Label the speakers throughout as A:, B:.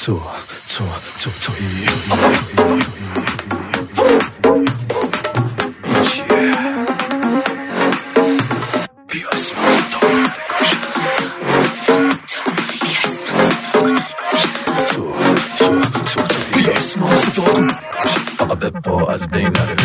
A: از بین نره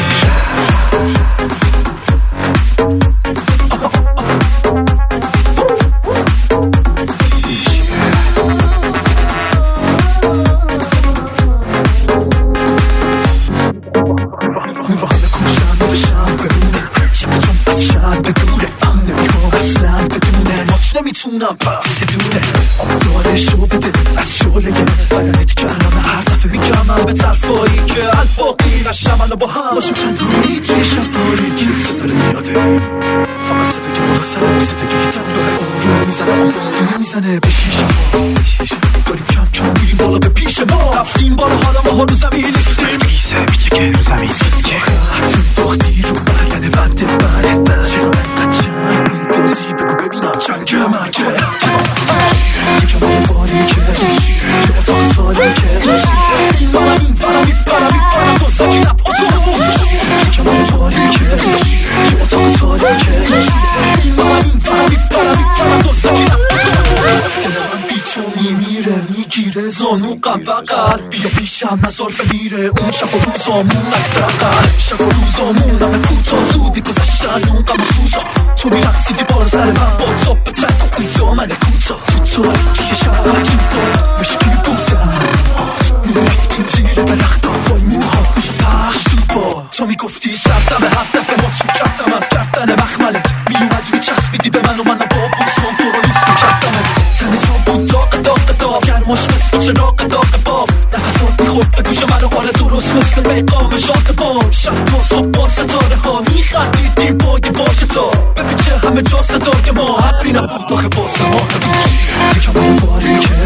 B: نمیتونم پس دونه دارشو بده از شعله بدنت کردم هر دفعه میگم به طرفایی که الباقی نشم الان با هم باشم تنهایی توی شب تاریکی ستاره زیاده فقط صدا که بالا سر صدا که ویتم داره آروم میزنه به شیشم داریم کم کم میریم بالا به پیش ما رفتیم بالا حالا ما ها رو زمین نیستیم قیسه میچه که رو زمین سیسکه حتی داختی رو بدن بنده بره چرا انقدر چند میدازی بگو ببینم چند مکه یکم با باریکه یه اتاق تاریکه این منم این فرم میپرم تو سکی نب اتاق یکم با باریکه یه اتاق تاریکه این منم این فرم میپرم تو سکی نب اتاق بی تو میمیره میگیره زانو قم بقل بیا پیشم نزار بمیره اون شب و روزامون نگدقل شب و روزامون همه کوتا زود میگذشتن اون قم و سوزا تو میرقصیدی بالا سر من با تاپ تک اون دامن کوتا تو تاریکی شب تو با مشکی بودم میرفتیم زیر درخت وای موها پخش تو با تو میگفتی سردم هر دفعه ماچ میکردم از گردن مخملت میومدی میچسبیدی به من و من با بوسان تو رو لوس میکردمت تن تو بود داغ گرماش مثل چراغ داغ باب نفسات میخورد به گوش من و آره درست مثل میقام شاق باب شب تا صبح با ستاره ها میخندیدیم با یه واژه تا بپیچه همه جا صدای ما حبری نبود داخل واسه ما یکم با باریکه